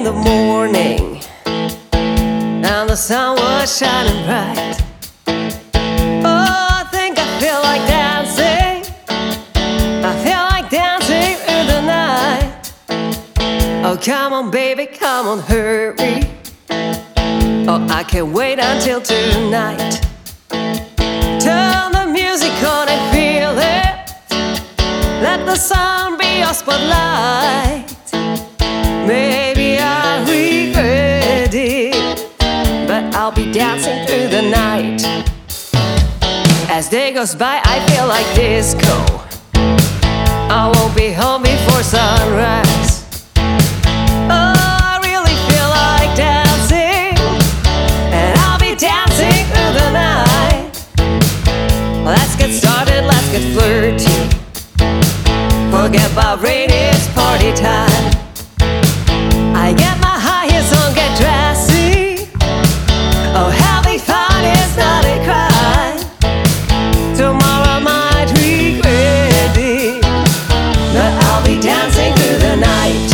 the morning, and the sun was shining bright. Oh, I think I feel like dancing. I feel like dancing in the night. Oh, come on, baby, come on, hurry. Oh, I can't wait until tonight. Turn the music on and feel it. Let the sun be your spotlight. Maybe I'll regret it, but I'll be dancing through the night. As day goes by, I feel like disco. I won't be home before sunrise. Oh, I really feel like dancing, and I'll be dancing through the night. Let's get started, let's get flirty. Forget about rain, it's party time. I get my high heels on, get dressy. Oh, having fun is not a crime. Tomorrow I might regret it, but I'll be dancing through the night.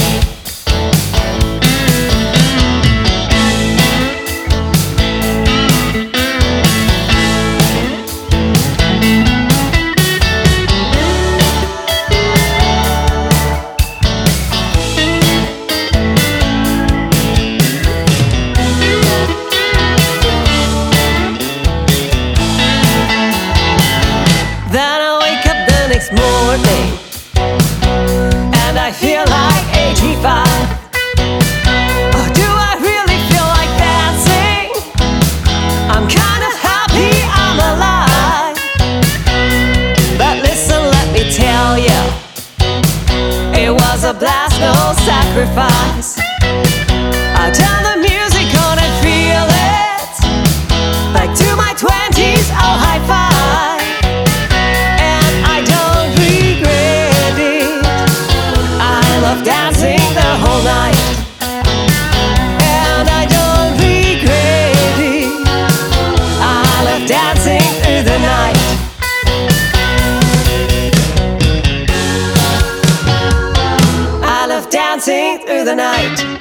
Morning, and I feel like 85. Oh, do I really feel like dancing? I'm kinda happy I'm alive. But listen, let me tell you, it was a blast, no sacrifice. I turn the music on and feel it, like to my 20s, oh, high five. Dancing the whole night, and I don't regret it. I love dancing through the night. I love dancing through the night.